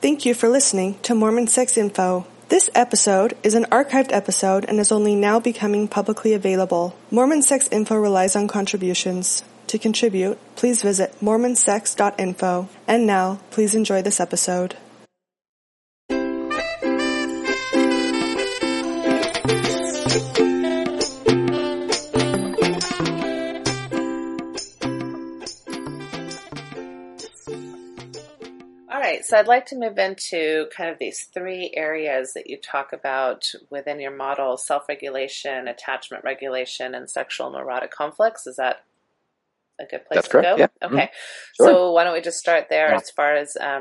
Thank you for listening to Mormon Sex Info. This episode is an archived episode and is only now becoming publicly available. Mormon Sex Info relies on contributions. To contribute, please visit mormonsex.info. And now, please enjoy this episode. So I'd like to move into kind of these three areas that you talk about within your model: self-regulation, attachment regulation, and sexual and erotic conflicts. Is that a good place That's to correct, go? Yeah. Okay. Mm-hmm. Sure. So why don't we just start there as far as, I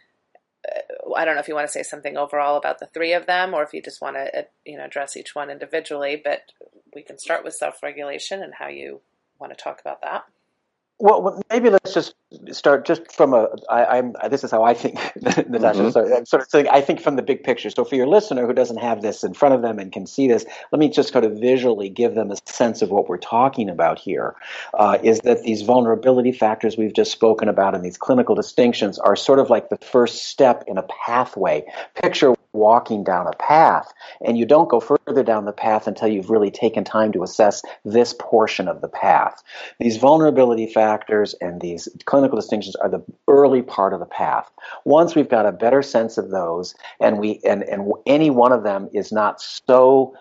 don't know if you want to say something overall about the three of them, or if you just want to address each one individually, but we can start with self-regulation and how you want to talk about that. Well, maybe let's just start just from this is how I think, Natasha. Mm-hmm. So I'm sort of saying I think from the big picture. So for your listener who doesn't have this in front of them and can see this, let me just kind of visually give them a sense of what we're talking about here. Is that these vulnerability factors we've just spoken about and these clinical distinctions are sort of like the first step in a pathway. Picture walking down a path, and you don't go further down the path until you've really taken time to assess this portion of the path. These vulnerability factors and these clinical distinctions are the early part of the path. Once we've got a better sense of those, and any one of them is not so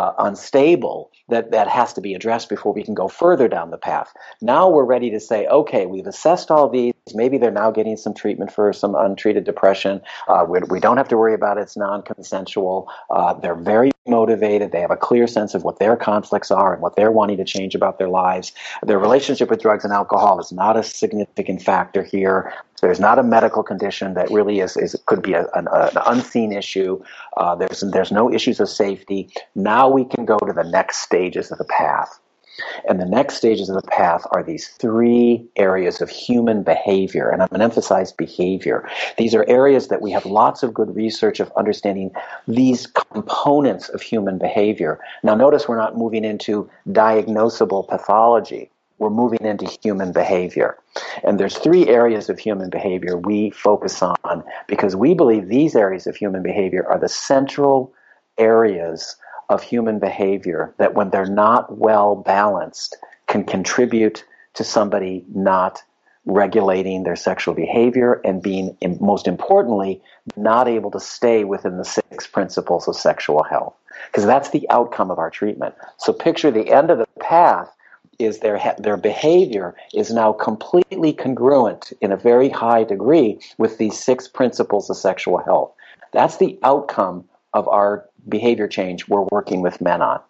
unstable that has to be addressed before we can go further down the path. Now we're ready to say, okay, we've assessed all these. Maybe they're now getting some treatment for some untreated depression. We don't have to worry about it's non-consensual. They're very motivated. They have a clear sense of what their conflicts are and what they're wanting to change about their lives. Their relationship with drugs and alcohol is not a significant factor here. There's not a medical condition that really could be an unseen issue. There's no issues of safety. Now we can go to the next stages of the path. And the next stages of the path are these three areas of human behavior, and I'm going to emphasize behavior. These are areas that we have lots of good research of understanding these components of human behavior. Now notice we're not moving into diagnosable pathology. We're moving into human behavior. And there's three areas of human behavior we focus on because we believe these areas of human behavior are the central areas of human behavior that when they're not well balanced can contribute to somebody not regulating their sexual behavior and being, most importantly, not able to stay within the 6 principles of sexual health. Because that's the outcome of our treatment. So picture the end of the path is their behavior is now completely congruent in a very high degree with these 6 principles of sexual health. That's the outcome of our behavior change we're working with men on.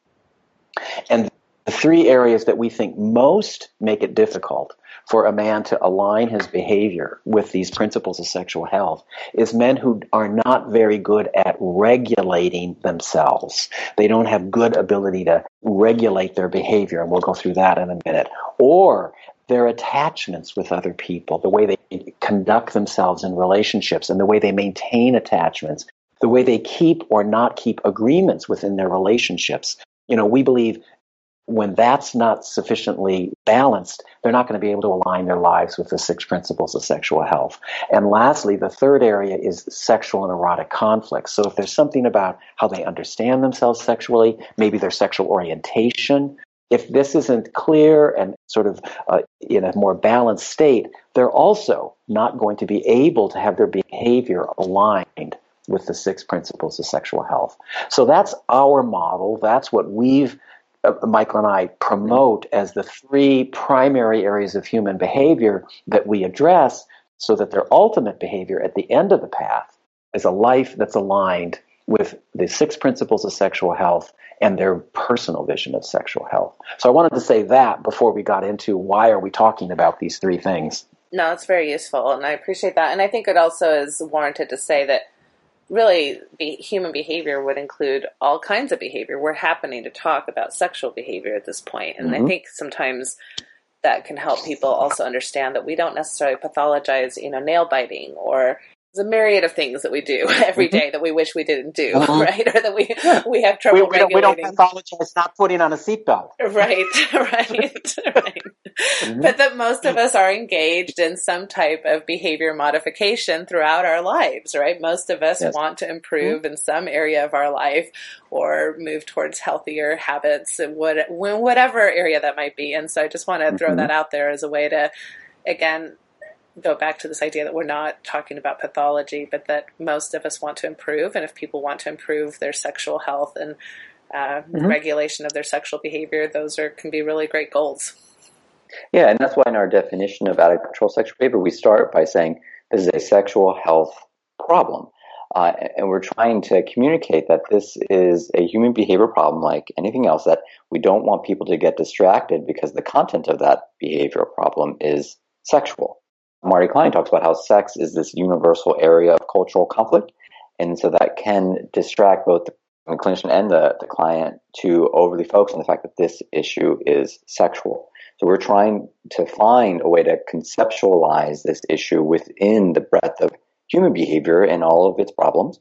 And the three areas that we think most make it difficult for a man to align his behavior with these principles of sexual health is men who are not very good at regulating themselves. They don't have good ability to regulate their behavior, and we'll go through that in a minute. Or their attachments with other people, the way they conduct themselves in relationships and the way they maintain attachments, the way they keep or not keep agreements within their relationships. We believe when that's not sufficiently balanced, they're not going to be able to align their lives with the 6 principles of sexual health. And lastly, the third area is sexual and erotic conflicts. So if there's something about how they understand themselves sexually, maybe their sexual orientation, if this isn't clear and sort of in a more balanced state, they're also not going to be able to have their behavior aligned with the 6 principles of sexual health. So that's our model. That's what Michael and I promote as the 3 primary areas of human behavior that we address so that their ultimate behavior at the end of the path is a life that's aligned with the 6 principles of sexual health and their personal vision of sexual health. So I wanted to say that before we got into why are we talking about these 3 things. No, it's very useful, and I appreciate that. And I think it also is warranted to say that really, human behavior would include all kinds of behavior. We're happening to talk about sexual behavior at this point, and I think sometimes that can help people also understand that we don't necessarily pathologize, nail biting or There's a myriad of things that we do every day that we wish we didn't do, right? Or that we have trouble regulating. We don't pathologize not putting on a seatbelt. Right. But that most of us are engaged in some type of behavior modification throughout our lives, right? Most of us want to improve in some area of our life or move towards healthier habits, whatever area that might be. And so I just want to throw that out there as a way to, again, go back to this idea that we're not talking about pathology, but that most of us want to improve. And if people want to improve their sexual health and regulation of their sexual behavior, those can be really great goals. Yeah, and that's why in our definition of out-of-control sexual behavior, we start by saying this is a sexual health problem. And we're trying to communicate that this is a human behavior problem like anything else, that we don't want people to get distracted because the content of that behavioral problem is sexual. Marty Klein talks about how sex is this universal area of cultural conflict, and so that can distract both the clinician and the client to overly focus on the fact that this issue is sexual. So we're trying to find a way to conceptualize this issue within the breadth of human behavior and all of its problems,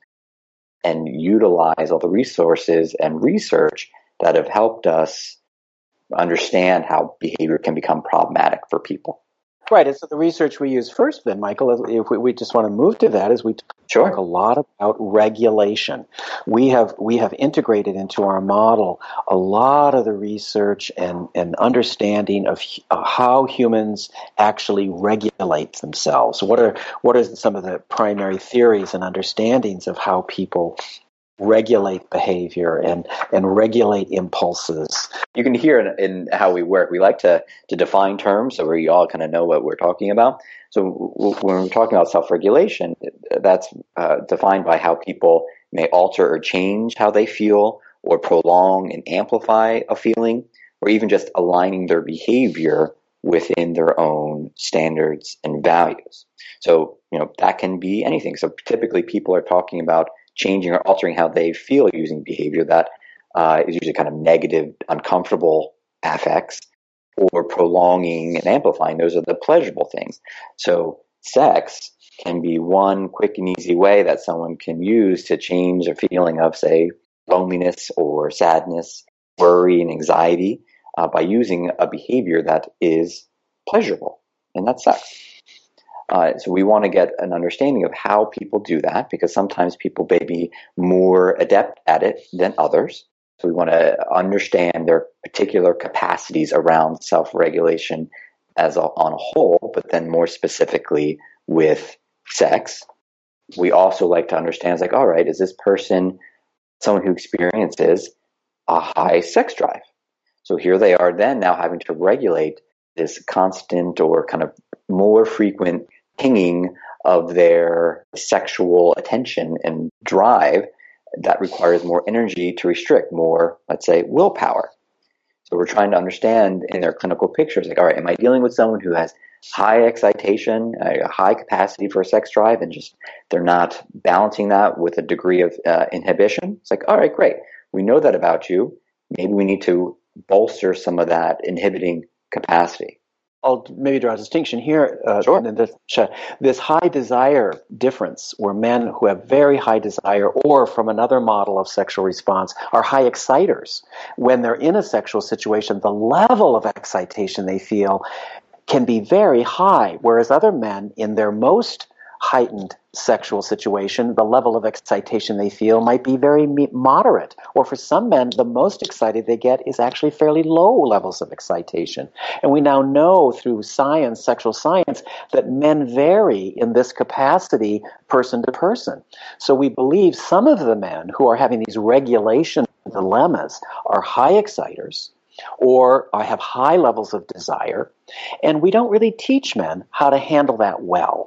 and utilize all the resources and research that have helped us understand how behavior can become problematic for people. Right, and so the research we use first then, Michael, if we just want to move to that, is we talk a lot about regulation. We have integrated into our model a lot of the research and understanding of how humans actually regulate themselves. What are some of the primary theories and understandings of how people regulate behavior and regulate impulses? You can hear in how we work, we like to define terms so we all kind of know what we're talking about. So when we're talking about self-regulation, that's defined by how people may alter or change how they feel, or prolong and amplify a feeling, or even just aligning their behavior within their own standards and values. So, that can be anything. So typically people are talking about changing or altering how they feel using behavior that is usually kind of negative, uncomfortable affects, or prolonging and amplifying. Those are the pleasurable things. So sex can be one quick and easy way that someone can use to change a feeling of, say, loneliness or sadness, worry and anxiety by using a behavior that is pleasurable, and that's sex. So we want to get an understanding of how people do that, because sometimes people may be more adept at it than others. So we want to understand their particular capacities around self-regulation on a whole, but then more specifically with sex. We also like to understand, all right, is this person someone who experiences a high sex drive? So here they are then now having to regulate this constant or kind of more frequent pinging of their sexual attention and drive that requires more energy to restrict, more, let's say, willpower. So we're trying to understand in their clinical pictures, all right, am I dealing with someone who has high excitation, a high capacity for a sex drive, and just they're not balancing that with a degree of inhibition? It's all right, great. We know that about you. Maybe we need to bolster some of that inhibiting capacity. I'll maybe draw a distinction here. Sure. This high desire difference, where men who have very high desire, or from another model of sexual response, are high exciters. When they're in a sexual situation, the level of excitation they feel can be very high, whereas other men in their most heightened sexual situation, the level of excitation they feel might be very moderate. Or for some men, the most excited they get is actually fairly low levels of excitation. And we now know through science, sexual science, that men vary in this capacity person to person. So we believe some of the men who are having these regulation dilemmas are high exciters, or have high levels of desire, and we don't really teach men how to handle that well.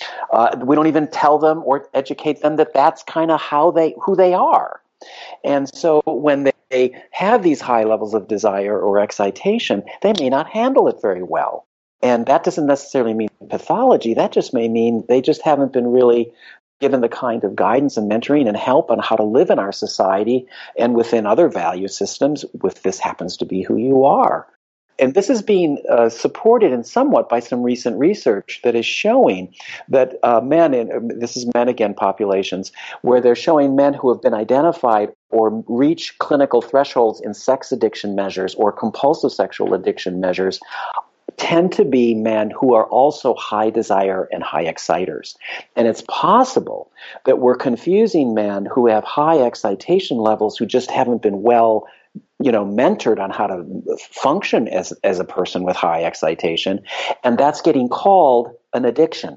We don't even tell them or educate them that that's kind of who they are. And so when they have these high levels of desire or excitation, they may not handle it very well. And that doesn't necessarily mean pathology. That just may mean they just haven't been really given the kind of guidance and mentoring and help on how to live in our society and within other value systems, if this happens to be who you are. And this is being supported in somewhat by some recent research that is showing that this is men again populations, where they're showing men who have been identified or reach clinical thresholds in sex addiction measures or compulsive sexual addiction measures tend to be men who are also high desire and high exciters. And it's possible that we're confusing men who have high excitation levels who just haven't been well mentored on how to function as a person with high excitation, and that's getting called an addiction.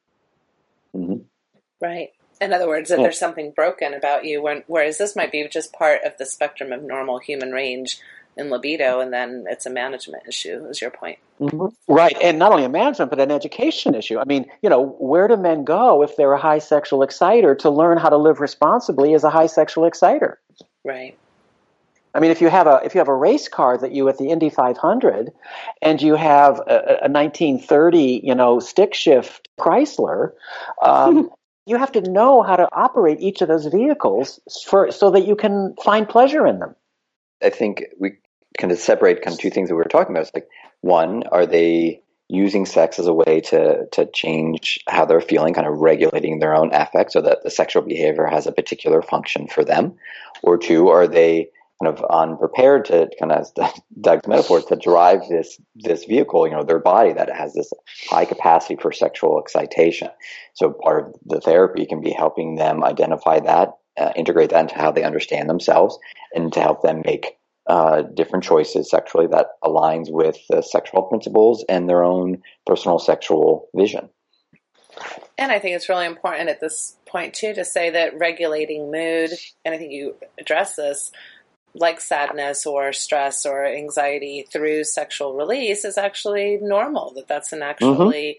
Mm-hmm. Right. In other words, that there's something broken about you, whereas this might be just part of the spectrum of normal human range in libido, and then it's a management issue, is your point. Mm-hmm. Right, and not only a management, but an education issue. I mean, where do men go if they're a high sexual exciter to learn how to live responsibly as a high sexual exciter? Right. I mean, if you have a race car that you at the Indy 500, and you have a 1930 stick shift Chrysler, you have to know how to operate each of those vehicles so that you can find pleasure in them. I think we kind of separate two things that we were talking about. It's like, one, are they using sex as a way to change how they're feeling, kind of regulating their own affect so that the sexual behavior has a particular function for them? Or two, are they kind of unprepared to, kind of, as Doug's metaphor, to drive this vehicle, their body that has this high capacity for sexual excitation? So part of the therapy can be helping them identify that, integrate that into how they understand themselves, and to help them make different choices sexually that aligns with the sexual principles and their own personal sexual vision. And I think it's really important at this point, too, to say that regulating mood, and I think you address this, like sadness or stress or anxiety through sexual release, is actually normal, that's an actually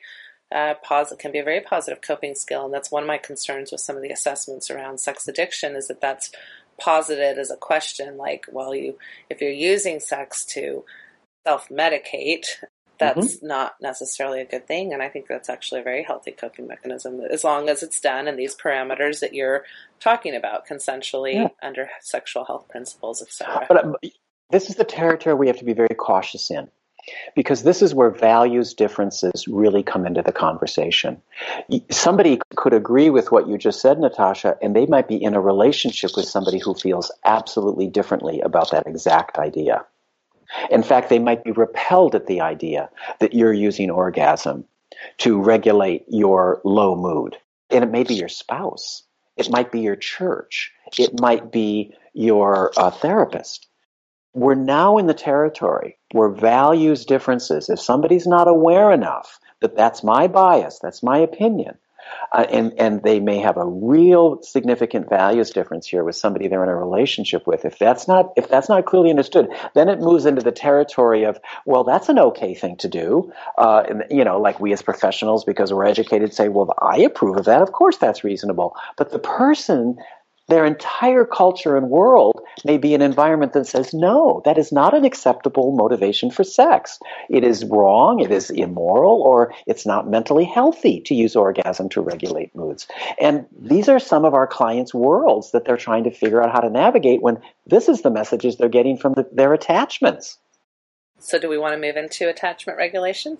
can be a very positive coping skill. And that's one of my concerns with some of the assessments around sex addiction, is that that's posited as a question, like, well, if you're using sex to self-medicate, that's not necessarily a good thing. And I think that's actually a very healthy coping mechanism, as long as it's done in these parameters that you're talking about, consensually, under sexual health principles, etc. But this is the territory we have to be very cautious in, because this is where values differences really come into the conversation. Somebody could agree with what you just said, Natasha, and they might be in a relationship with somebody who feels absolutely differently about that exact idea. In fact, they might be repelled at the idea that you're using orgasm to regulate your low mood. And it may be your spouse. It might be your church. It might be your therapist. We're now in the territory where values differences, if somebody's not aware enough that that's my bias, that's my opinion, and they may have a real significant values difference here with somebody they're in a relationship with. If that's not clearly understood, then it moves into the territory of, well, that's an okay thing to do. Like we as professionals, because we're educated, say, well, I approve of that. Of course, that's reasonable. But the person, their entire culture and world may be an environment that says, no, that is not an acceptable motivation for sex. It is wrong, it is immoral, or it's not mentally healthy to use orgasm to regulate moods. And these are some of our clients' worlds that they're trying to figure out how to navigate when this is the messages they're getting from their attachments. So do we want to move into attachment regulation?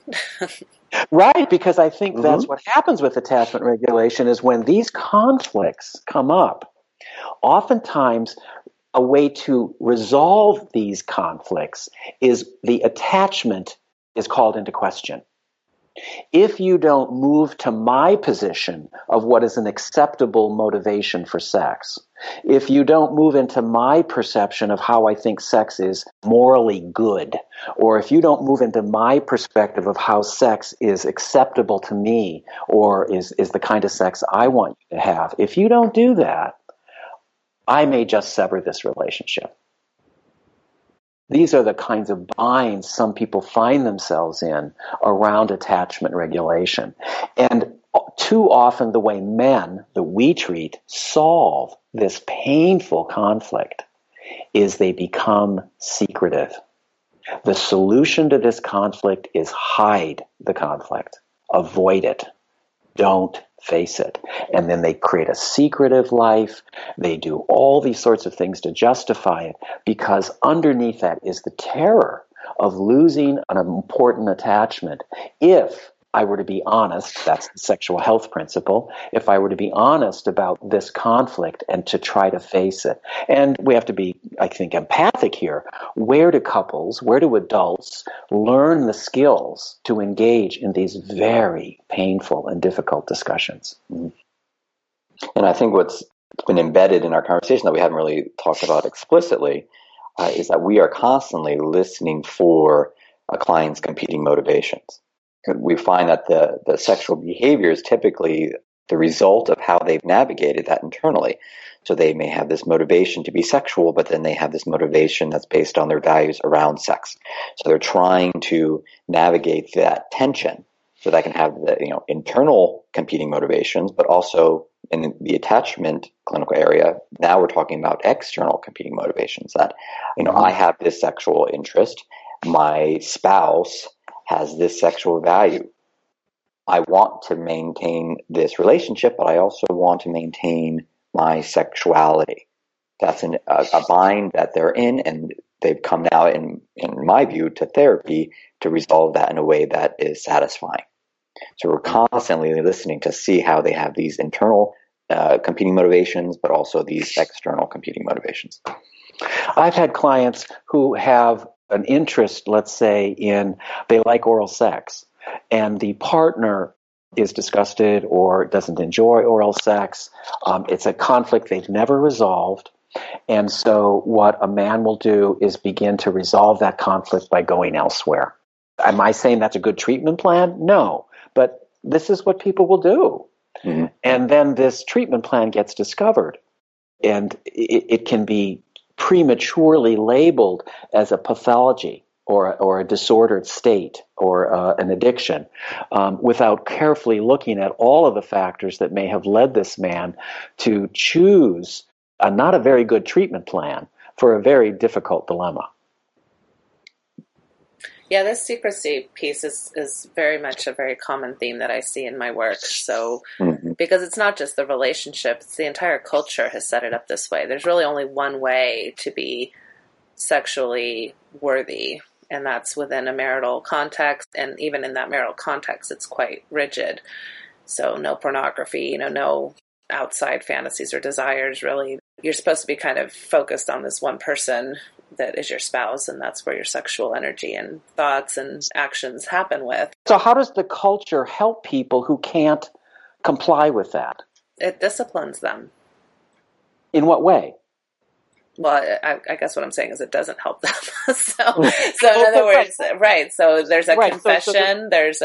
Right, because I think that's what happens with attachment regulation, is when these conflicts come up, oftentimes, a way to resolve these conflicts is the attachment is called into question. If you don't move to my position of what is an acceptable motivation for sex, if you don't move into my perception of how I think sex is morally good, or if you don't move into my perspective of how sex is acceptable to me, or is the kind of sex I want you to have, if you don't do that, I may just sever this relationship. These are the kinds of binds some people find themselves in around attachment regulation. And too often the way men that we treat solve this painful conflict is they become secretive. The solution to this conflict is hide the conflict, avoid it, don't face it. And then they create a secretive life. They do all these sorts of things to justify it, because underneath that is the terror of losing an important attachment if I were to be honest. That's the sexual health principle. If I were to be honest about this conflict and to try to face it. And we have to be, I think, empathic here. Where do couples, where do adults learn the skills to engage in these very painful and difficult discussions? And I think what's been embedded in our conversation that we haven't really talked about explicitly is that we are constantly listening for a client's competing motivations. We find that the sexual behavior is typically the result of how they've navigated that internally. So they may have this motivation to be sexual, but then they have this motivation that's based on their values around sex. So they're trying to navigate that tension so that can have the internal competing motivations, but also in the attachment clinical area, now we're talking about external competing motivations that, I have this sexual interest, my spouse has this sexual value. I want to maintain this relationship, but I also want to maintain my sexuality. That's a bind that they're in, and they've come now, in my view, to therapy to resolve that in a way that is satisfying. So we're constantly listening to see how they have these internal competing motivations, but also these external competing motivations. I've had clients who have an interest, let's say, they like oral sex, and the partner is disgusted or doesn't enjoy oral sex. It's a conflict they've never resolved. And so what a man will do is begin to resolve that conflict by going elsewhere. Am I saying that's a good treatment plan? No. But this is what people will do. Mm-hmm. And then this treatment plan gets discovered. And it can be prematurely labeled as a pathology or a disordered state or an addiction without carefully looking at all of the factors that may have led this man to choose not a very good treatment plan for a very difficult dilemma. Yeah, this secrecy piece is very much a very common theme that I see in my work. So, because it's not just the relationship, it's the entire culture has set it up this way. There's really only one way to be sexually worthy, and that's within a marital context. And even in that marital context, it's quite rigid. So no pornography, no outside fantasies or desires, really. You're supposed to be kind of focused on this one person that is your spouse, and that's where your sexual energy and thoughts and actions happen with. So how does the culture help people who can't comply with that? It disciplines them. In what way? Well, I guess what I'm saying is it doesn't help them. so in other words, right. So there's a confession. There's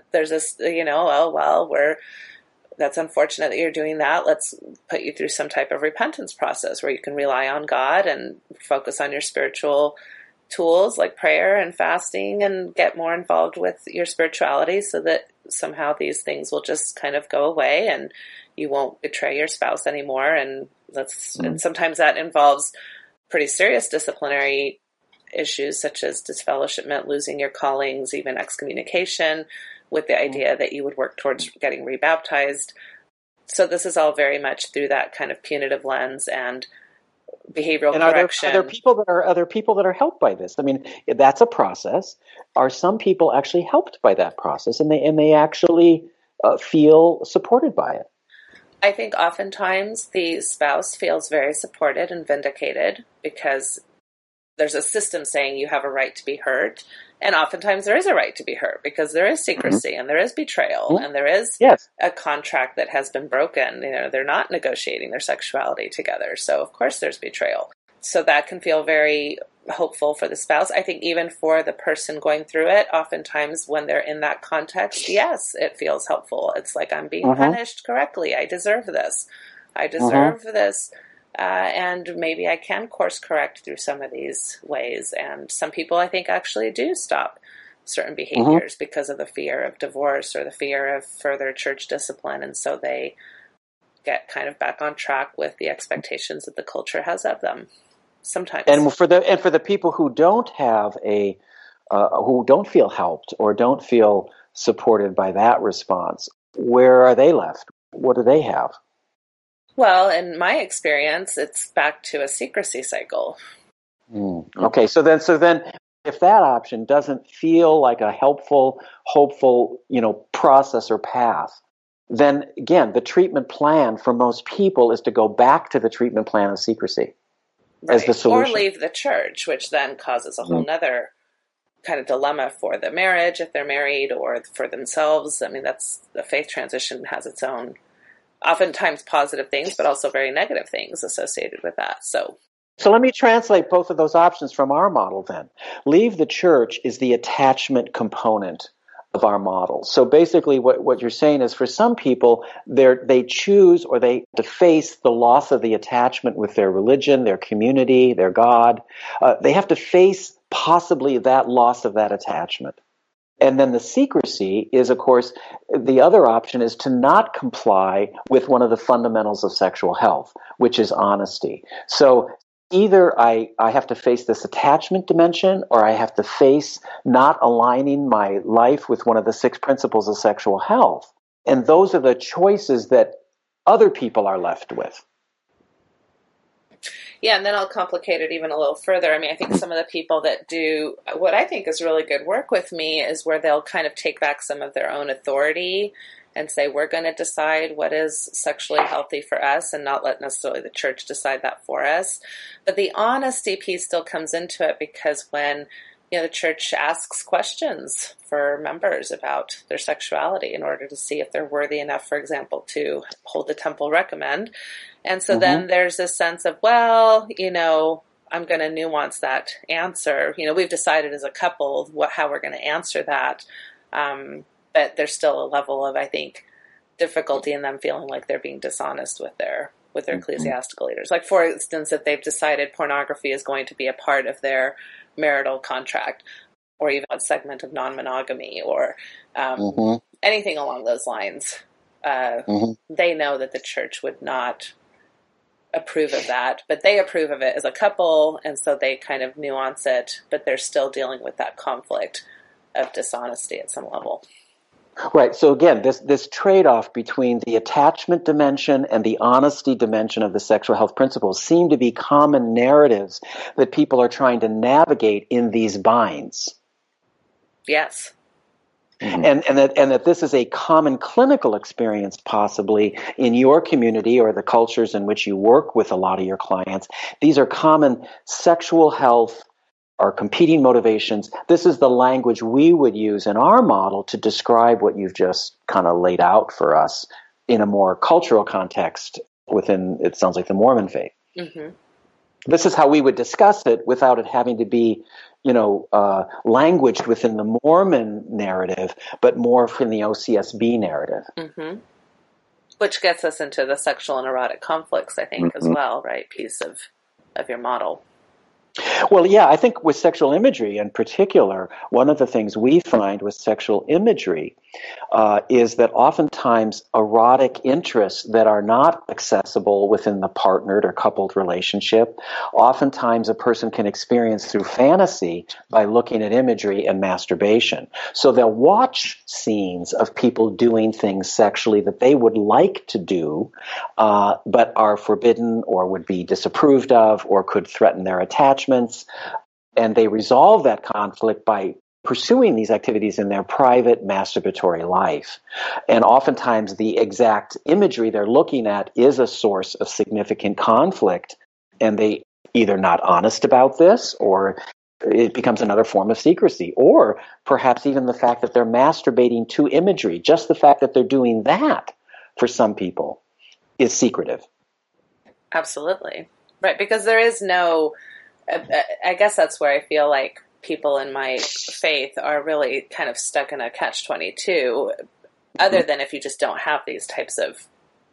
that's unfortunate that you're doing that. Let's put you through some type of repentance process where you can rely on God and focus on your spiritual tools like prayer and fasting and get more involved with your spirituality so that somehow these things will just kind of go away and you won't betray your spouse anymore. And and sometimes that involves pretty serious disciplinary issues such as disfellowshipment, losing your callings, even excommunication, with the idea that you would work towards getting rebaptized. So this is all very much through that kind of punitive lens and behavioral correction. Are there people that are helped by this? I mean, that's a process. Are some people actually helped by that process, and they actually feel supported by it? I think oftentimes the spouse feels very supported and vindicated because there's a system saying you have a right to be hurt. And oftentimes there is a right to be hurt because there is secrecy and there is betrayal and there is a contract that has been broken. They're not negotiating their sexuality together. So of course there's betrayal. So that can feel very hopeful for the spouse. I think even for the person going through it, oftentimes when they're in that context, yes, it feels helpful. It's like I'm being punished correctly. I deserve this. I deserve this. And maybe I can course correct through some of these ways. And some people, I think, actually do stop certain behaviors because of the fear of divorce or the fear of further church discipline. And so they get kind of back on track with the expectations that the culture has of them sometimes. And for the people who don't have who don't feel helped or don't feel supported by that response, where are they left? What do they have? Well, in my experience, it's back to a secrecy cycle. Okay, so then if that option doesn't feel like a helpful, hopeful, process or path, then again, the treatment plan for most people is to go back to the treatment plan of secrecy as the solution. Or leave the church, which then causes a whole nother kind of dilemma for the marriage if they're married, or for themselves. I mean, the faith transition has its own, oftentimes positive things, but also very negative things associated with that. So let me translate both of those options from our model then. Leave the church is the attachment component of our model. So basically what you're saying is, for some people, they choose, or they have to face the loss of the attachment with their religion, their community, their God. They have to face possibly that loss of that attachment. And then the secrecy is, of course, the other option is to not comply with one of the fundamentals of sexual health, which is honesty. So either I have to face this attachment dimension, or I have to face not aligning my life with one of the 6 principles of sexual health. And those are the choices that other people are left with. Yeah, and then I'll complicate it even a little further. I mean, I think some of the people that do what I think is really good work with me is where they'll kind of take back some of their own authority and say, we're going to decide what is sexually healthy for us, and not let necessarily the church decide that for us. But the honesty piece still comes into it, because when the church asks questions for members about their sexuality in order to see if they're worthy enough, for example, to hold the temple recommend. And so then there's this sense of, well, I'm going to nuance that answer. We've decided as a couple how we're going to answer that. But there's still a level of, I think, difficulty in them feeling like they're being dishonest with their ecclesiastical leaders. Like, for instance, if they've decided pornography is going to be a part of their marital contract, or even a segment of non-monogamy, or anything along those lines, they know that the church would not approve of that, but they approve of it as a couple, and so they kind of nuance it, but they're still dealing with that conflict of dishonesty at some level. Right. So again, this trade-off between the attachment dimension and the honesty dimension of the sexual health principles seem to be common narratives that people are trying to navigate in these binds. Yes. And that this is a common clinical experience possibly in your community or the cultures in which you work with a lot of your clients. These are common sexual health or competing motivations. This is the language we would use in our model to describe what you've just kind of laid out for us in a more cultural context within, it sounds like, the Mormon faith. Mm-hmm. This is how we would discuss it without it having to be, languaged within the Mormon narrative, but more from the OCSB narrative. Mm-hmm. Which gets us into the sexual and erotic conflicts, I think, as well, right? Piece of your model. Well, yeah, I think with sexual imagery in particular, one of the things we find with sexual imagery is that oftentimes erotic interests that are not accessible within the partnered or coupled relationship, oftentimes a person can experience through fantasy by looking at imagery and masturbation. So they'll watch scenes of people doing things sexually that they would like to do, but are forbidden or would be disapproved of or could threaten their attachments. And they resolve that conflict by pursuing these activities in their private masturbatory life. And oftentimes the exact imagery they're looking at is a source of significant conflict, and they either not honest about this, or it becomes another form of secrecy, or perhaps even the fact that they're masturbating to imagery. Just the fact that they're doing that for some people is secretive. Absolutely. Right, because there is no, I guess that's where I feel like people in my faith are really kind of stuck in a catch-22, other than if you just don't have these types of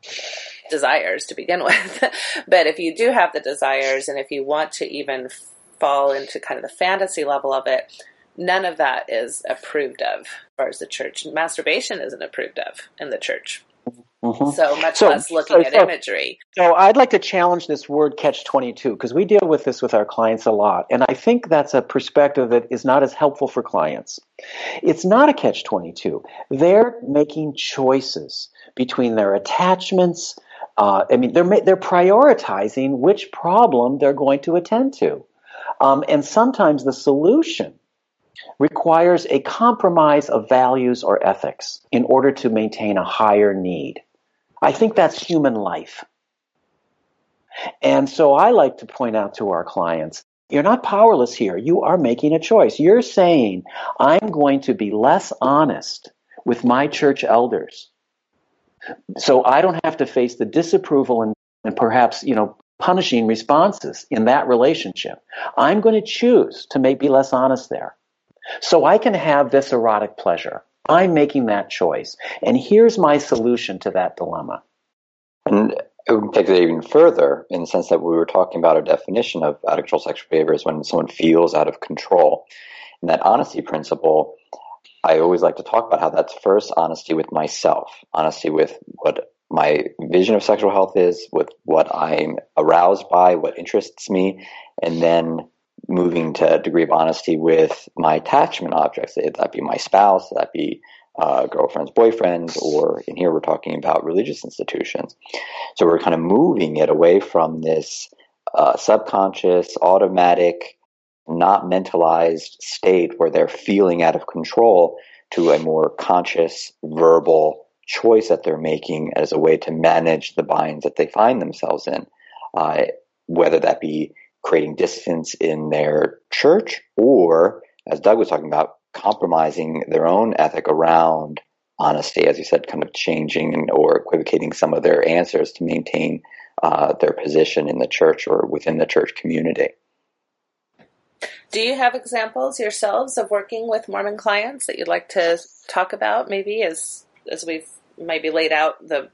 desires to begin with. But if you do have the desires, and if you want to even fall into kind of the fantasy level of it, none of that is approved of as far as the church. Masturbation isn't approved of in the church. Mm-hmm. So much less looking at imagery. So I'd like to challenge this word catch-22, because we deal with this with our clients a lot. And I think that's a perspective that is not as helpful for clients. It's not a catch-22. They're making choices between their attachments. They're prioritizing which problem they're going to attend to. And sometimes the solution requires a compromise of values or ethics in order to maintain a higher need. I think that's human life. And so I like to point out to our clients, you're not powerless here. You are making a choice. You're saying, I'm going to be less honest with my church elders, so I don't have to face the disapproval and perhaps, punishing responses in that relationship. I'm going to choose to be less honest there, so I can have this erotic pleasure. I'm making that choice. And here's my solution to that dilemma. And it would take it even further in the sense that we were talking about a definition of out of control sexual behavior is when someone feels out of control. And that honesty principle, I always like to talk about how that's first honesty with myself, honesty with what my vision of sexual health is, with what I'm aroused by, what interests me, and then moving to a degree of honesty with my attachment objects. That be my spouse, that be girlfriends, boyfriends, or in here we're talking about religious institutions. So we're kind of moving it away from this subconscious, automatic, not mentalized state where they're feeling out of control to a more conscious, verbal choice that they're making as a way to manage the binds that they find themselves in, whether that be creating distance in their church or, as Doug was talking about, compromising their own ethic around honesty, as you said, kind of changing or equivocating some of their answers to maintain their position in the church or within the church community. Do you have examples yourselves of working with Mormon clients that you'd like to talk about, maybe as we've maybe laid out the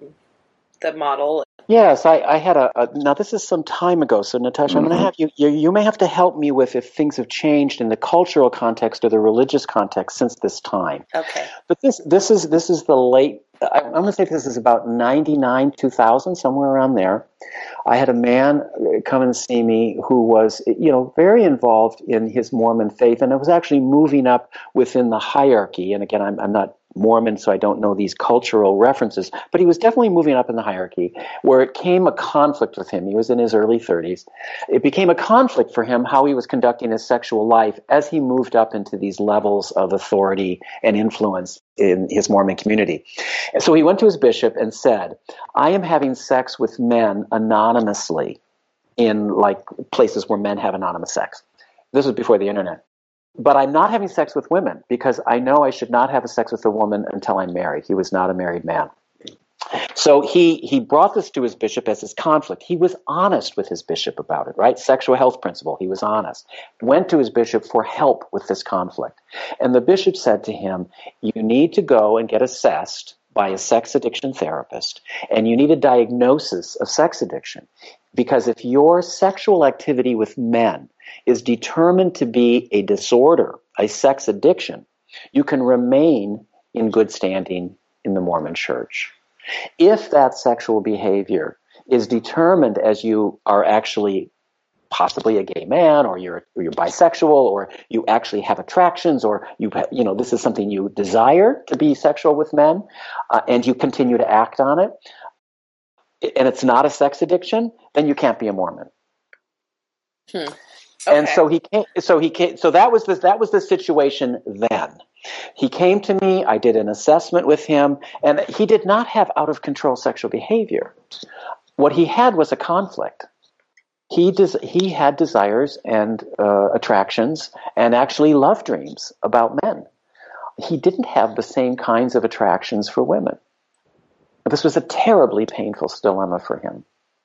model? Yes, I had now this is some time ago, so Natasha, I'm going to have you may have to help me with if things have changed in the cultural context or the religious context since this time. Okay. But this is the late, I'm going to say this is about 99, 2000, somewhere around there. I had a man come and see me who was, very involved in his Mormon faith, and it was actually moving up within the hierarchy. And again, I'm not Mormon, so I don't know these cultural references, but he was definitely moving up in the hierarchy, where it came a conflict with him. He was in his early 30s. It became a conflict for him how he was conducting his sexual life as he moved up into these levels of authority and influence in his Mormon community. And so he went to his bishop and said, I am having sex with men anonymously in places where men have anonymous sex. This was before the internet. But I'm not having sex with women because I know I should not have sex with a woman until I'm married. He was not a married man. So he brought this to his bishop as his conflict. He was honest with his bishop about it, right? Sexual health principle. He was honest. Went to his bishop for help with this conflict. And the bishop said to him, you need to go and get assessed by a sex addiction therapist, and you need a diagnosis of sex addiction. Because if your sexual activity with men is determined to be a disorder, a sex addiction, you can remain in good standing in the Mormon Church. If that sexual behavior is determined as you are actually possibly a gay man, or you're bisexual, or you actually have attractions, or this is something you desire to be sexual with men, and you continue to act on it, and it's not a sex addiction, then you can't be a Mormon. Okay. And so he came. So that was the situation then. He came to me. I did an assessment with him, and he did not have out of control sexual behavior. What he had was a conflict. He had desires and attractions and actually love dreams about men. He didn't have the same kinds of attractions for women. This was a terribly painful dilemma for him.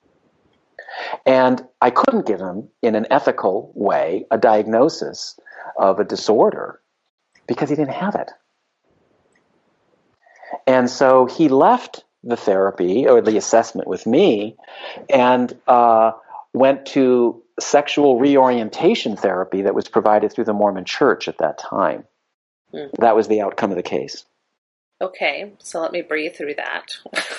And I couldn't give him, in an ethical way, a diagnosis of a disorder because he didn't have it. And so he left the therapy or the assessment with me and went to sexual reorientation therapy that was provided through the Mormon Church at that time. That was the outcome of the case. Okay, so let me breathe through that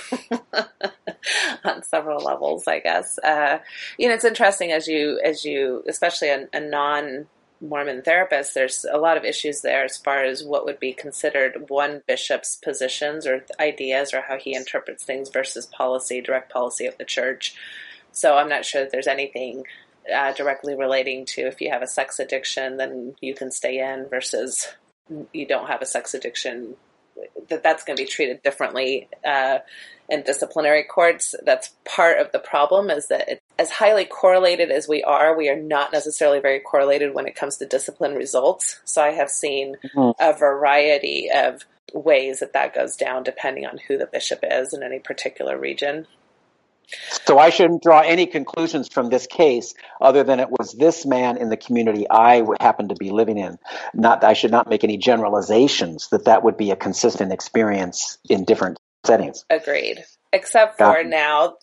on several levels, I guess. It's interesting as you, especially a non-Mormon therapist, there's a lot of issues there as far as what would be considered one bishop's positions or ideas or how he interprets things versus policy, direct policy of the church. So I'm not sure that there's anything directly relating to if you have a sex addiction, then you can stay in versus you don't have a sex addiction, that's going to be treated differently in disciplinary courts. That's part of the problem, is that it's, as highly correlated as we are not necessarily very correlated when it comes to discipline results. So I have seen a variety of ways that goes down depending on who the bishop is in any particular region. So I shouldn't draw any conclusions from this case other than it was this man in the community I happen to be living in. I should not make any generalizations that would be a consistent experience in different settings. Agreed. Except for now,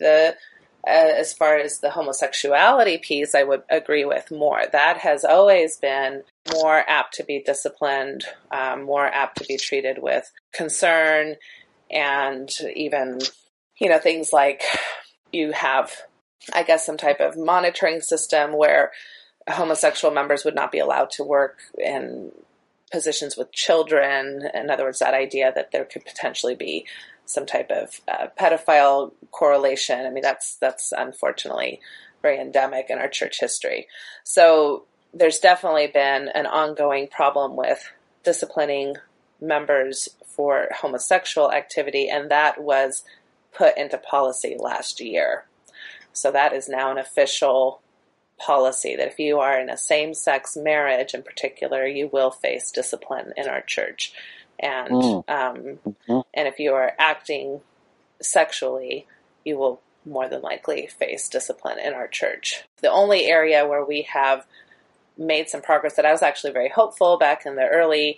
as far as the homosexuality piece, I would agree with more. That has always been more apt to be disciplined, more apt to be treated with concern, and even, things like you have, I guess, some type of monitoring system where homosexual members would not be allowed to work in positions with children. In other words, that idea that there could potentially be some type of pedophile correlation. I mean, that's unfortunately very endemic in our church history. So there's definitely been an ongoing problem with disciplining members for homosexual activity, and that was put into policy last year. So that is now an official policy that if you are in a same-sex marriage in particular, you will face discipline in our church. And and if you are acting sexually, you will more than likely face discipline in our church. The only area where we have made some progress that I was actually very hopeful back in the early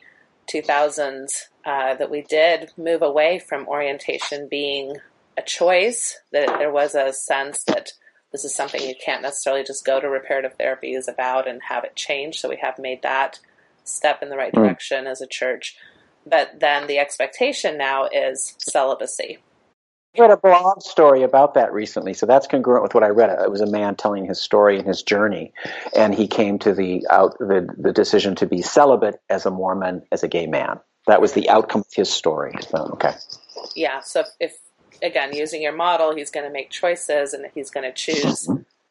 2000s, that we did move away from orientation being a choice, that there was a sense that this is something you can't necessarily just go to reparative therapies about and have it change. So we have made that step in the right direction as a church. But then the expectation now is celibacy. I read a blog story about that recently, so that's congruent with what I read. It was a man telling his story and his journey, and he came to the decision to be celibate as a Mormon, as a gay man. That was the outcome of his story. So, okay. Yeah, so if again, using your model, he's going to make choices, and he's going to choose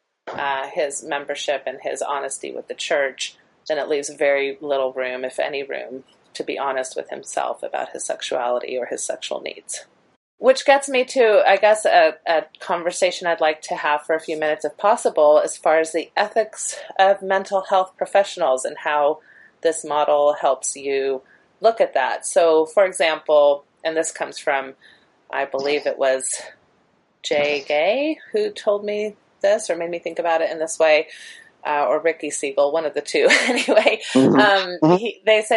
his membership and his honesty with the church, then it leaves very little room, if any room, to be honest with himself about his sexuality or his sexual needs. Which gets me to, I guess, a conversation I'd like to have for a few minutes, if possible, as far as the ethics of mental health professionals and how this model helps you look at that. So, for example, and this comes from, I believe it was Jay Gay who told me this or made me think about it in this way, or Ricky Siegel, one of the two. Anyway, they said,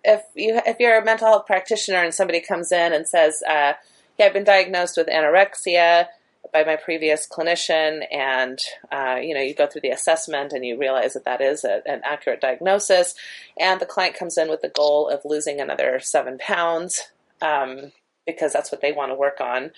if you're a mental health practitioner and somebody comes in and says, yeah, I've been diagnosed with anorexia by my previous clinician, and you go through the assessment and you realize that is an accurate diagnosis, and the client comes in with the goal of losing another 7 pounds, because that's what they want to work on.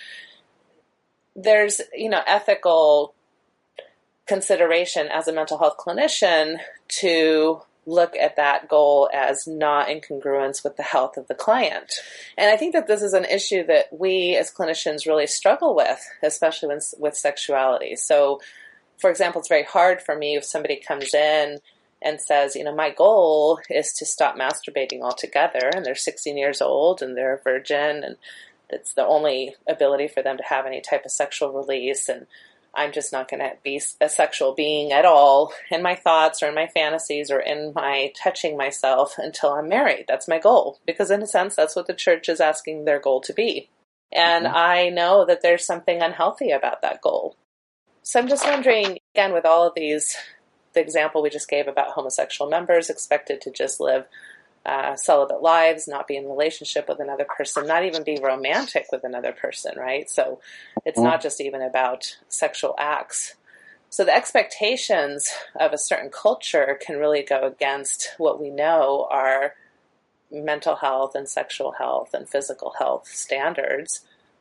There's, ethical consideration as a mental health clinician to look at that goal as not in congruence with the health of the client. And I think that this is an issue that we as clinicians really struggle with, especially with sexuality. So, for example, it's very hard for me if somebody comes in and says, my goal is to stop masturbating altogether, and they're 16 years old and they're a virgin, and it's the only ability for them to have any type of sexual release, and I'm just not going to be a sexual being at all in my thoughts or in my fantasies or in my touching myself until I'm married. That's my goal, because in a sense, that's what the church is asking their goal to be. And I know that there's something unhealthy about that goal. So I'm just wondering, again, with all of these, the example we just gave about homosexual members expected to just live celibate lives, not be in relationship with another person, not even be romantic with another person, right? So it's not just even about sexual acts. So the expectations of a certain culture can really go against what we know are mental health and sexual health and physical health standards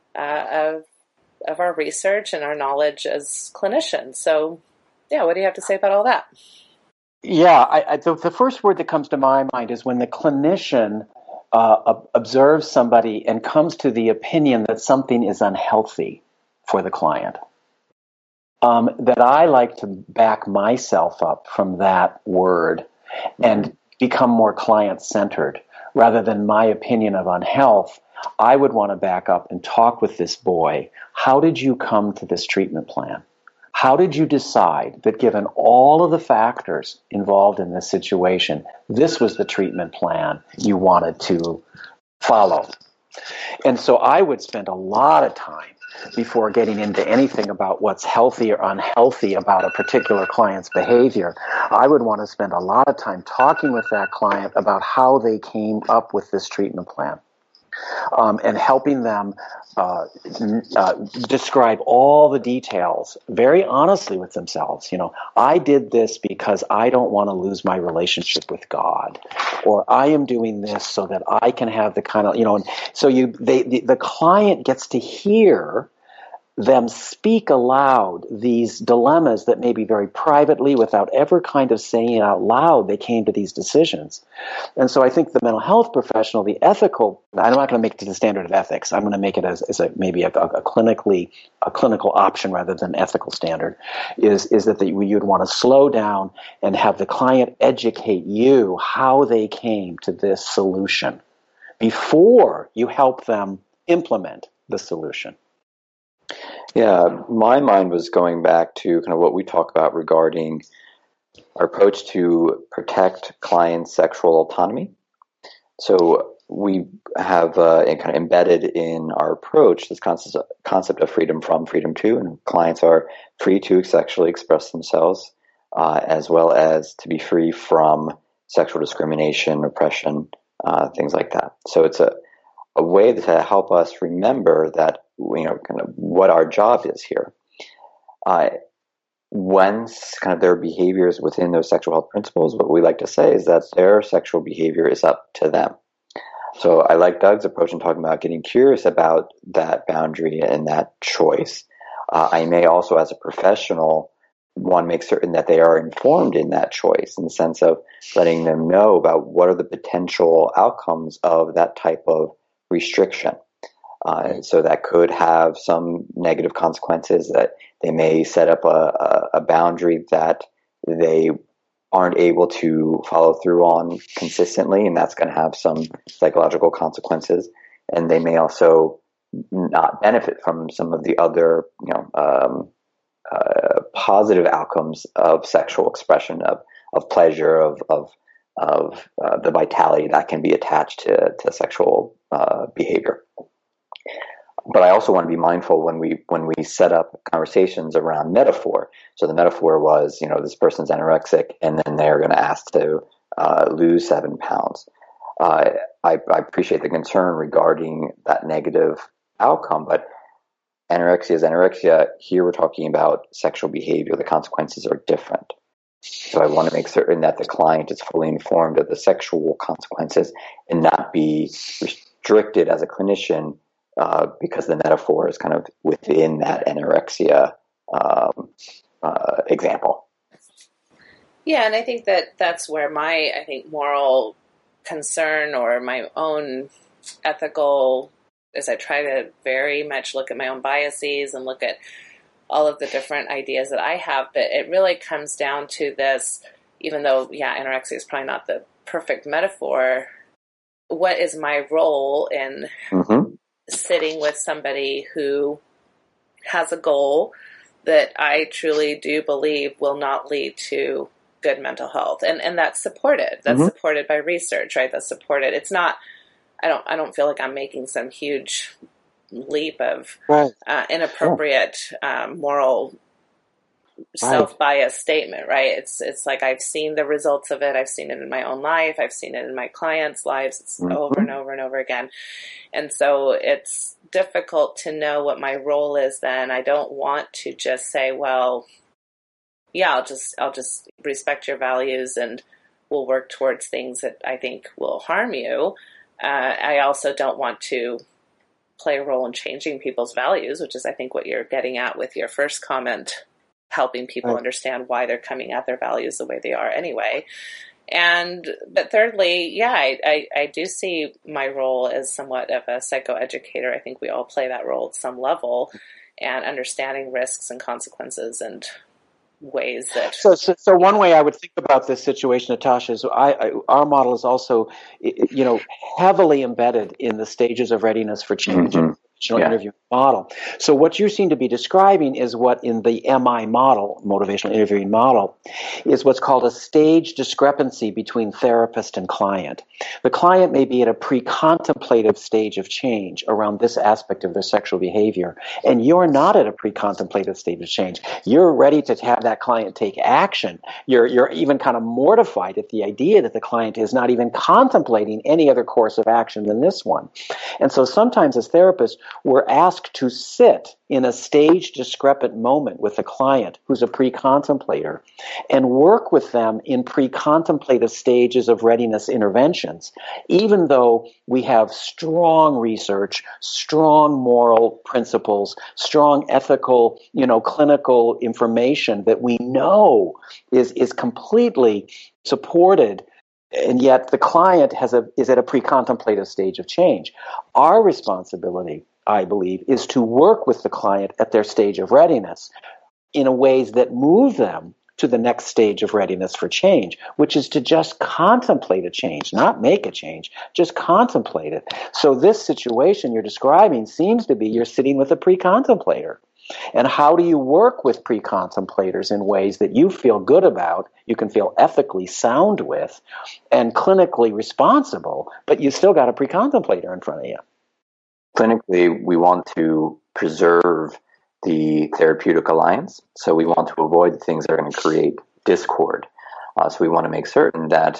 of our research and our knowledge as clinicians. So, yeah, what do you have to say about all that? Yeah, the first word that comes to my mind is when the clinician observes somebody and comes to the opinion that something is unhealthy for the client. that I like to back myself up from that word and become more client-centered. Rather than my opinion of unhealth, I would want to back up and talk with this boy. How did you come to this treatment plan? How did you decide that given all of the factors involved in this situation, this was the treatment plan you wanted to follow? And so I would spend a lot of time before getting into anything about what's healthy or unhealthy about a particular client's behavior. I would want to spend a lot of time talking with that client about how they came up with this treatment plan. And helping them describe all the details very honestly with themselves. You know, I did this because I don't want to lose my relationship with God, or I am doing this so that I can have the kind of, you know, and so the client gets to hear them speak aloud these dilemmas that maybe very privately, without ever kind of saying it out loud, they came to these decisions. And so I think the mental health professional, the ethical, I'm not going to make it to the standard of ethics. I'm going to make it as maybe a clinical option rather than ethical standard, is that you'd want to slow down and have the client educate you how they came to this solution before you help them implement the solution. Yeah, my mind was going back to kind of what we talk about regarding our approach to protect clients' sexual autonomy. So we have kind of embedded in our approach this concept of freedom from, freedom to, and clients are free to sexually express themselves, as well as to be free from sexual discrimination, oppression, things like that. So it's a way to help us remember that, you know, kind of what our job is here. When kind of their behaviors within those sexual health principles, what we like to say is that their sexual behavior is up to them. So I like Doug's approach in talking about getting curious about that boundary and that choice. I may also, as a professional, want to make certain that they are informed in that choice, in the sense of letting them know about what are the potential outcomes of that type of restriction. So that could have some negative consequences, that they may set up a boundary that they aren't able to follow through on consistently, and that's going to have some psychological consequences. And they may also not benefit from some of the other, you know, positive outcomes of sexual expression, of pleasure, of the vitality that can be attached to sexual behavior. But I also want to be mindful when we set up conversations around metaphor. So the metaphor was, you know, this person's anorexic, and then they're going to ask to lose 7 pounds. I appreciate the concern regarding that negative outcome, but anorexia is anorexia. Here we're talking about sexual behavior. The consequences are different. So I want to make certain that the client is fully informed of the sexual consequences and not be restricted as a clinician because the metaphor is kind of within that anorexia example. Yeah, and I think that's where my moral concern, or my own ethical, as I try to very much look at my own biases and look at all of the different ideas that I have, but it really comes down to this, even though, yeah, anorexia is probably not the perfect metaphor, what is my role in sitting with somebody who has a goal that I truly do believe will not lead to good mental health, and that's supported. That's supported by research, right? That's supported. It's not. I don't feel like I'm making some huge leap of inappropriate moral self-biased statement, right? It's like I've seen the results of it. I've seen it in my own life. I've seen it in my clients' lives. It's over and over and over again. And so it's difficult to know what my role is then. I don't want to just say, well, yeah, I'll just respect your values and we'll work towards things that I think will harm you. I also don't want to play a role in changing people's values, which is, I think, what you're getting at with your first comment, helping people understand why they're coming at their values the way they are anyway. But thirdly, yeah, I do see my role as somewhat of a psychoeducator. I think we all play that role at some level. and understanding risks and consequences and ways that... So one way I would think about this situation, Natasha, is our model is also, heavily embedded in the stages of readiness for change. Mm-hmm. Interviewing model. So what you seem to be describing is what in the MI model, motivational interviewing model, is what's called a stage discrepancy between therapist and client. The client may be at a pre-contemplative stage of change around this aspect of their sexual behavior, and you're not at a pre-contemplative stage of change. You're ready to have that client take action. You're even kind of mortified at the idea that the client is not even contemplating any other course of action than this one. And so sometimes as therapists, we're asked to sit in a stage discrepant moment with a client who's a pre-contemplator and work with them in pre-contemplative stages of readiness interventions, even though we have strong research, strong moral principles, strong ethical, clinical information that we know is completely supported. And yet the client is at a pre-contemplative stage of change. Our responsibility, I believe, is to work with the client at their stage of readiness in ways that move them to the next stage of readiness for change, which is to just contemplate a change, not make a change, just contemplate it. So this situation you're describing seems to be you're sitting with a pre-contemplator. And how do you work with pre-contemplators in ways that you feel good about, you can feel ethically sound with, and clinically responsible, but you still got a pre-contemplator in front of you? Clinically, we want to preserve the therapeutic alliance, so we want to avoid things that are going to create discord. So we want to make certain that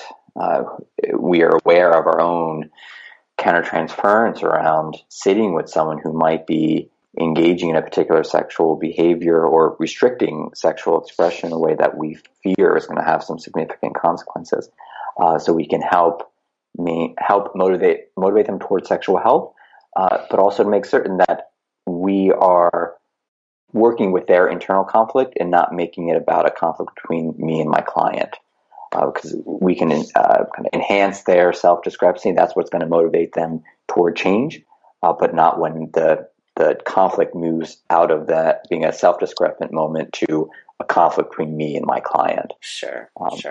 we are aware of our own countertransference around sitting with someone who might be engaging in a particular sexual behavior or restricting sexual expression in a way that we fear is going to have some significant consequences. So we can help motivate them towards sexual health, but also to make certain that we are working with their internal conflict and not making it about a conflict between me and my client. Because we can kind of enhance their self-discrepancy. That's what's going to motivate them toward change, but not when the conflict moves out of that being a self-discrepant moment to a conflict between me and my client. Sure.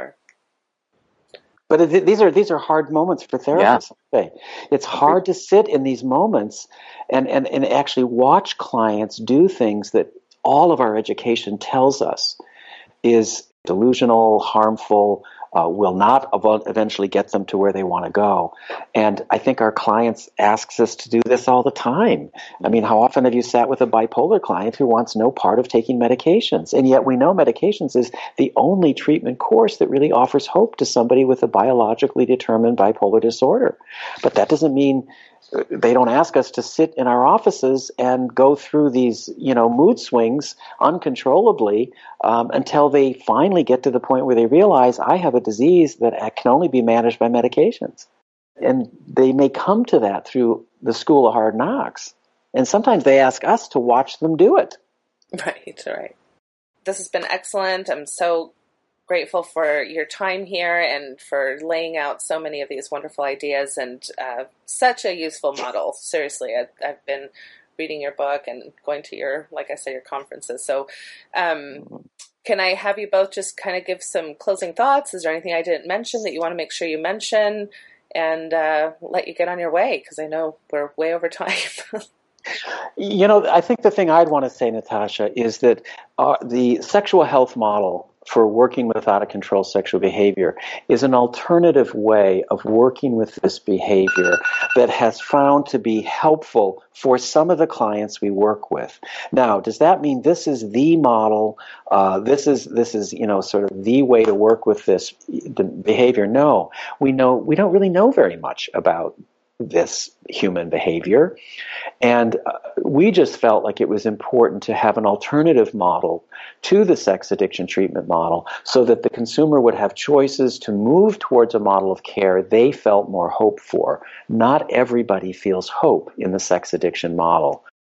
But these are hard moments for therapists. Yeah. It's hard to sit in these moments and actually watch clients do things that all of our education tells us is delusional, harmful, will not eventually get them to where they want to go. And I think our clients ask us to do this all the time. I mean, how often have you sat with a bipolar client who wants no part of taking medications? And yet we know medications is the only treatment course that really offers hope to somebody with a biologically determined bipolar disorder. But that doesn't mean they don't ask us to sit in our offices and go through these, mood swings uncontrollably until they finally get to the point where they realize I have a disease that can only be managed by medications. And they may come to that through the school of hard knocks. And sometimes they ask us to watch them do it. Right. This has been excellent. I'm so grateful for your time here and for laying out so many of these wonderful ideas and such a useful model. Seriously, I've been reading your book and going to your conferences. So can I have you both just kind of give some closing thoughts? Is there anything I didn't mention that you want to make sure you mention, and let you get on your way? Because I know we're way over time. I think the thing I'd want to say, Natasha, is that the sexual health model for working with out-of-control sexual behavior is an alternative way of working with this behavior that has found to be helpful for some of the clients we work with. Now, does that mean this is the model? This is sort of the way to work with this behavior? No, we don't really know very much about this human behavior. And we just felt like it was important to have an alternative model to the sex addiction treatment model so that the consumer would have choices to move towards a model of care they felt more hope for. Not everybody feels hope in the sex addiction model.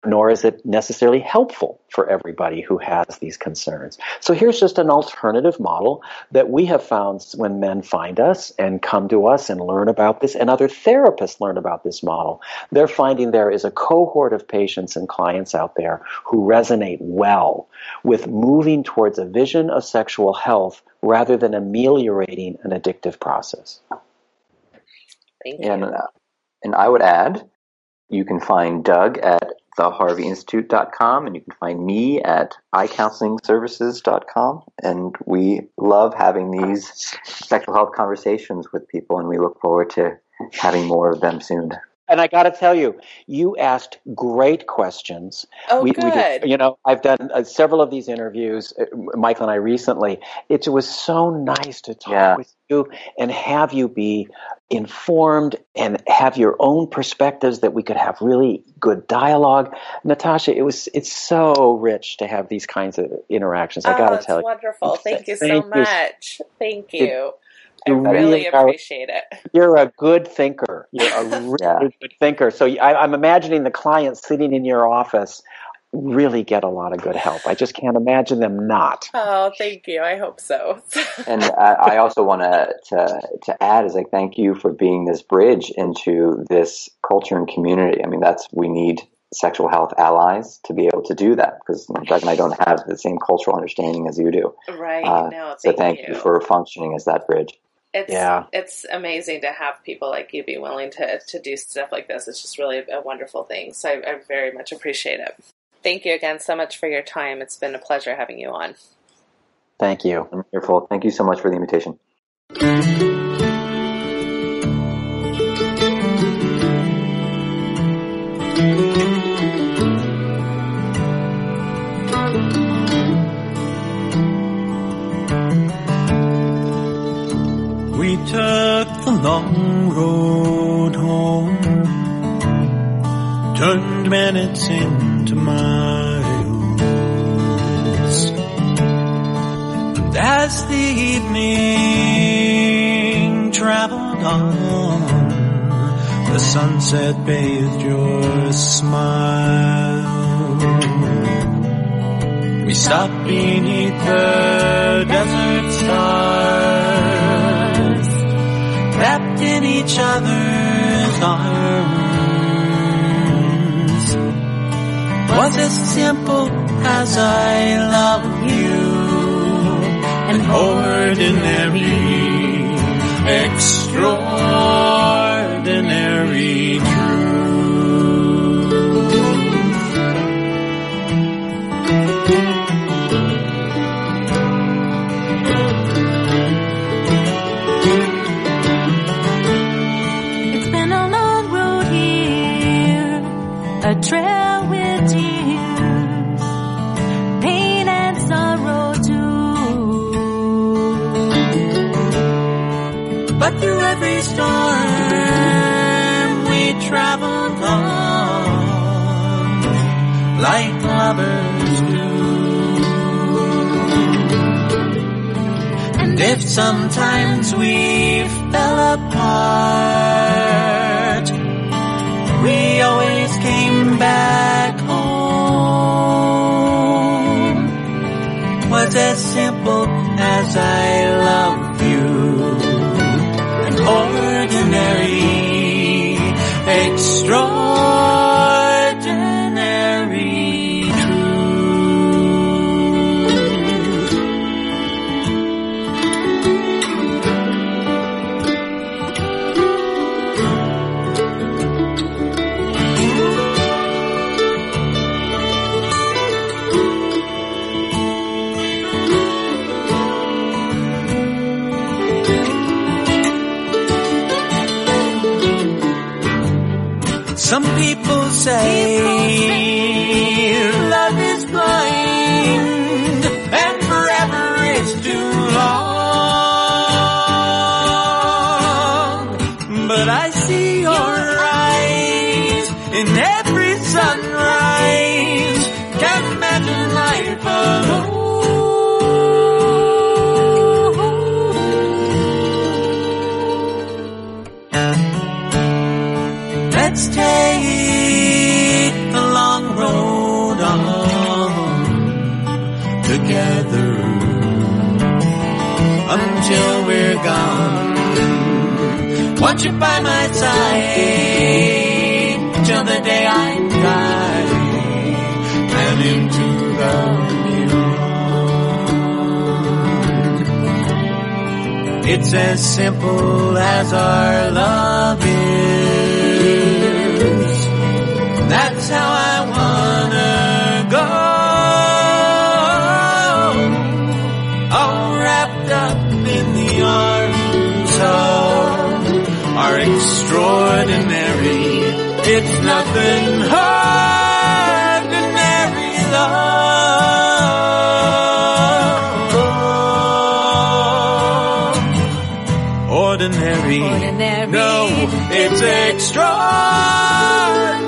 nor is it necessarily helpful for everybody who has these concerns. So here's just an alternative model that we have found when men find us and come to us and learn about this, and other therapists learn about this model. They're finding there is a cohort of patients and clients out there who resonate well with moving towards a vision of sexual health rather than ameliorating an addictive process. Thank you. And I would add, you can find Doug at theharveyinstitute.com, and you can find me at iCounselingServices.com. And we love having these sexual health conversations with people, and we look forward to having more of them soon. And I got to tell you, you asked great questions. Oh, good. I've done several of these interviews, Michael and I recently. It was so nice to talk with you and have you be informed and have your own perspectives that we could have really good dialogue. Natasha, it's so rich to have these kinds of interactions. I got to tell you. It's wonderful. Thank you so much. Thank you. I really really appreciate it. You're a good thinker. You're a really good thinker. So I'm imagining the clients sitting in your office really get a lot of good help. I just can't imagine them not. Oh, thank you. I hope so. And I also want to add is thank you for being this bridge into this culture and community. I mean, we need sexual health allies to be able to do that, because Doug and I don't have the same cultural understanding as you do. Right. So thank you for functioning as that bridge. It's amazing to have people like you be willing to do stuff like this. It's just really a wonderful thing. So I very much appreciate it. Thank you again so much for your time. It's been a pleasure having you on. Thank you. Wonderful. Thank you so much for the invitation. We took the long road home, turned minutes into miles, and as the evening traveled on, the sunset bathed your smile. We stopped beneath the desert stars, wrapped in each other's arms. Was as simple as I love you, an ordinary, extraordinary truth. A trail with tears, pain and sorrow too. But through every storm we traveled on, like lovers do. And if sometimes we fell apart, we always came back home. Was as simple as I love you, an ordinary, extraordinary truth. Some people say love is blind and forever is too long. But I see your eyes in every sunrise. Can't imagine life alone. Let's take the long road together until we're gone. Want you by my side till the day I die and into the beyond. It's as simple as our love is. That's how I wanna go. All wrapped up in the arms of our extraordinary, it's nothing ordinary love. Ordinary. No, it's extraordinary.